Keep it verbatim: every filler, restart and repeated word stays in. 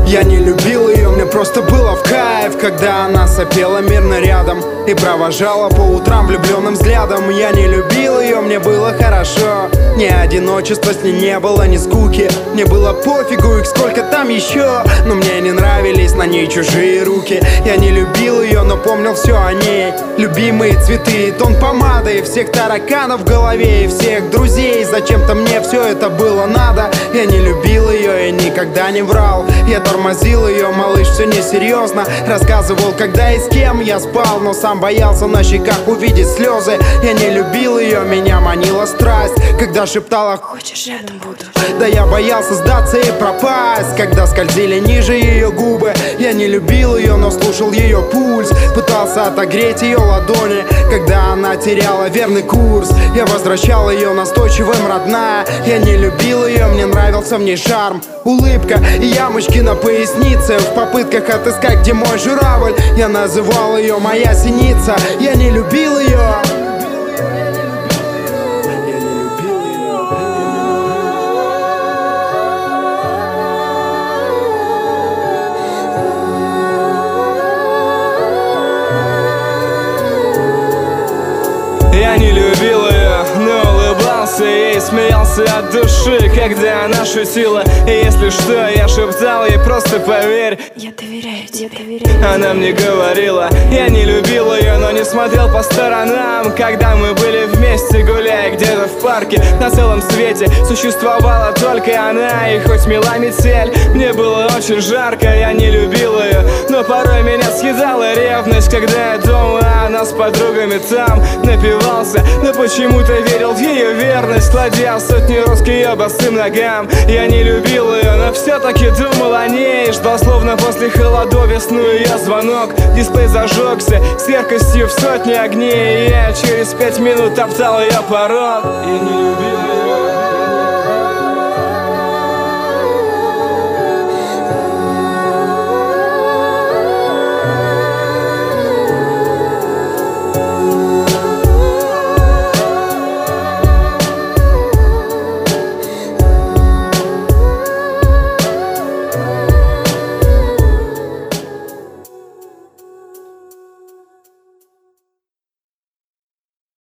Я не любил ее, мне просто было в кайф, когда она сопела мирно рядом и провожала по утрам влюбленным взглядом. Я не любил ее, мне было хорошо. Ни одиночества с ней не было, ни скуки. Мне было пофигу, их сколько там еще. Но мне не нравились на ней чужие руки. Я не любил ее, но помнил все о ней. Любимые цветы, тон помады, всех тараканов в голове и всех друзей. Зачем-то мне все это было надо. Я не любил ее и никогда не врал. Я тормозил ее, малыш, все несерьезно. Рассказывал, когда и с кем я спал, но сам боялся на щеках увидеть слезы. Я не любил ее, меня манила страсть, когда шептала: хочешь, рядом буду. Да я боялся сдаться и пропасть, когда скользили ниже ее губы. Я не любил ее, но слушал ее пульс, пытался отогреть ее ладони, когда она теряла верный курс. Я возвращал ее настойчивым, родная. Я не любил ее, мне нравился в ней шарм, улыбка и ямочки на пояснице. В попытках отыскать, где мой журавль, я называл ее моя синица. Я не любил ее. Я не любил ее, но улыбался ей, смеялся от души, когда она шутила. И если что, я шептал ей: просто поверь, я доверяю тебе, доверяю. Она мне говорила: я не любил ее, но не смотрел по сторонам, когда мы были вместе, гуляя где-то в парке. На целом свете существовала только она, и хоть мела метель, мне было очень жарко. Я не любил ее, но порой меня съедала ревность, когда я дома, а она с подругами там напивался. Но почему-то верил в ее верность, кладя сотни роз к ее босым ногам. Я не любил ее, но все-таки думал о ней, ждал словно после холодов весну ее звонок. Дисплей зажегся с яркостью в сотни огней, и я через пять минут топтал ее порог. Я не любил ее.